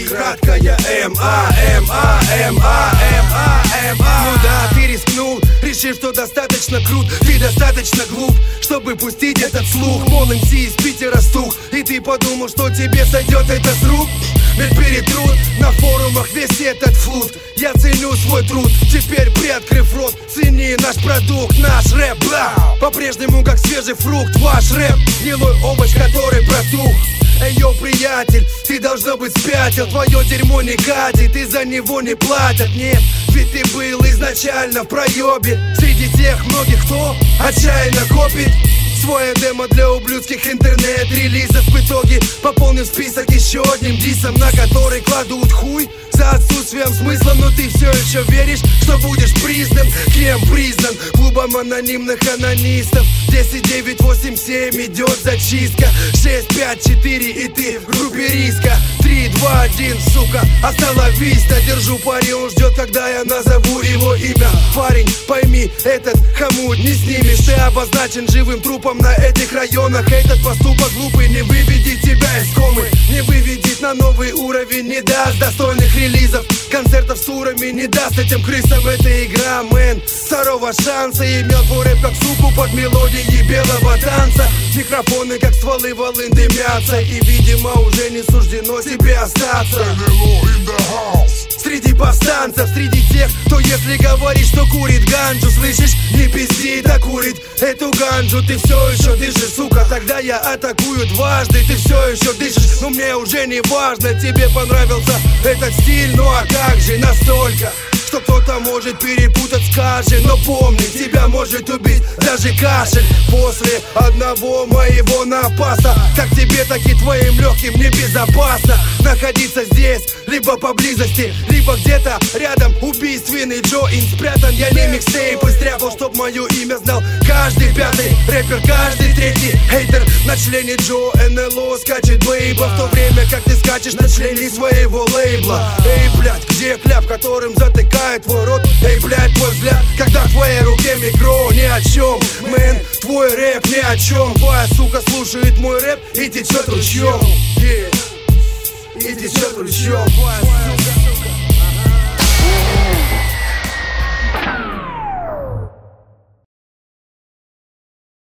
краткая М-А-М-А-М-А-М-А-М-А. Ну да, ты рискнул, решив, что достаточно крут. Ты достаточно глуп, чтобы пустить этот слух. Мол, МС из Питера стух, и ты подумал, что тебе сойдет это с рук. Ведь перетрут на форумах весь этот флут. Я ценю свой труд, теперь приоткрыв рот, цени наш продукт, наш рэп, бла. По-прежнему как свежий фрукт, ваш рэп, гнилой овощ, который протух. Эй, йоу, приятель, ты должно быть спятил. Твое дерьмо не катит, и за него не платят. Нет, ведь ты был изначально в проебе среди тех многих, кто отчаянно копит свое демо для ублюдских интернет-релизов. В итоге пополнив список еще одним дисом, на который кладут хуй за отсутствием смысла. Но ты все еще веришь, что будешь признан. Кем признан? Клубом анонимных анонистов. 10, 9, 8, 7 идет зачистка. 6, 5, 4 и ты в группе риска. 3, 2, 1, сука, остановись-то. Держу пари, он ждет, когда я назову его имя. Парень, пойми, этот хомут не снимешь. Ты обозначен живым трупом на этих районах. Этот поступок глупый не выведет тебя из комы, не выведет на новый уровень, не даст достойных релизов, концертов с турами, не даст этим крысам. Эта игра, мэн, второго шанса. Имел твой рэп как суку под мелодией белого танца. Микрофоны как стволы волын дымятся, и видимо уже не суждено тебе остаться среди повстанцев, среди тех, кто если говорит, что курит ганджу, слышишь, не пизди, да курит эту ганджу. Ты все еще дышишь, сука, тогда я атакую дважды. Ты все еще дышишь, но мне уже не важно. Тебе понравился этот стиль, ну а как же настолько, что кто-то может перепутать с кашей. Но помни, тебя может убить даже кашель. После одного моего напаса как тебе, так и твоим легким небезопасно находиться здесь, либо поблизости, либо где-то рядом. Убийственный Джоин спрятан, я не микстейп и стряпал, чтоб мое имя знал каждый пятый рэпер, каждый третий хейтер. На члене Джо НЛО скачет бейба, в то время как ты скачешь на члене своего лейбла. Эй, блядь, где кляп, которым затыкает твой рот? Эй, блядь, твой взгляд, когда в твоей руке микро, ни о чем, мэн, твой рэп ни о чем. Твоя сука слушает мой рэп и течет ручьем, и течет ручьем.